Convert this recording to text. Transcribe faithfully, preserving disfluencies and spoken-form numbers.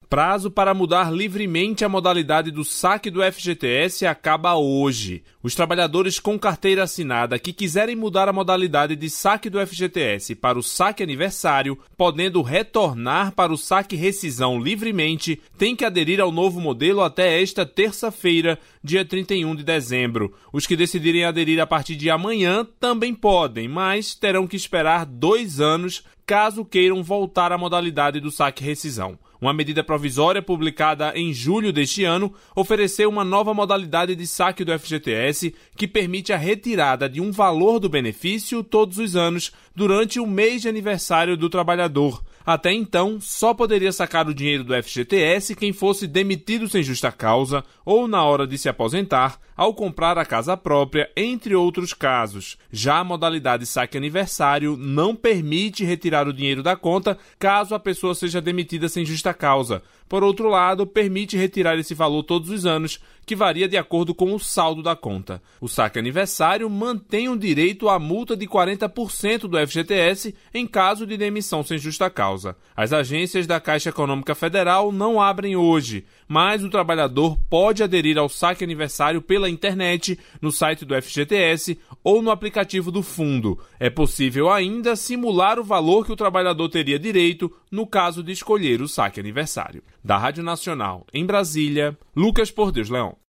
prazo para mudar livremente a modalidade do saque do F G T S acaba hoje. Os trabalhadores com carteira assinada que quiserem mudar a modalidade de saque do F G T S para o saque aniversário, podendo retornar para o saque rescisão livremente, têm que aderir ao novo modelo até esta terça-feira, dia trinta e um de dezembro. Os que decidirem aderir a partir de amanhã também podem, mas terão que esperar dois anos caso queiram voltar à modalidade do saque rescisão. Uma medida provisória publicada em julho deste ano ofereceu uma nova modalidade de saque do F G T S que permite a retirada de um valor do benefício todos os anos durante o mês de aniversário do trabalhador. Até então, só poderia sacar o dinheiro do F G T S quem fosse demitido sem justa causa ou na hora de se aposentar, ao comprar a casa própria, entre outros casos. Já a modalidade saque aniversário não permite retirar o dinheiro da conta caso a pessoa seja demitida sem justa causa. Por outro lado, permite retirar esse valor todos os anos, que varia de acordo com o saldo da conta. O saque aniversário mantém o direito à multa de quarenta por cento do F G T S em caso de demissão sem justa causa. As agências da Caixa Econômica Federal não abrem hoje, mas o trabalhador pode aderir ao saque aniversário pela internet, no site do F G T S ou no aplicativo do fundo. É possível ainda simular o valor que o trabalhador teria direito no caso de escolher o saque aniversário. Da Rádio Nacional, em Brasília, Lucas Por Deus Leão.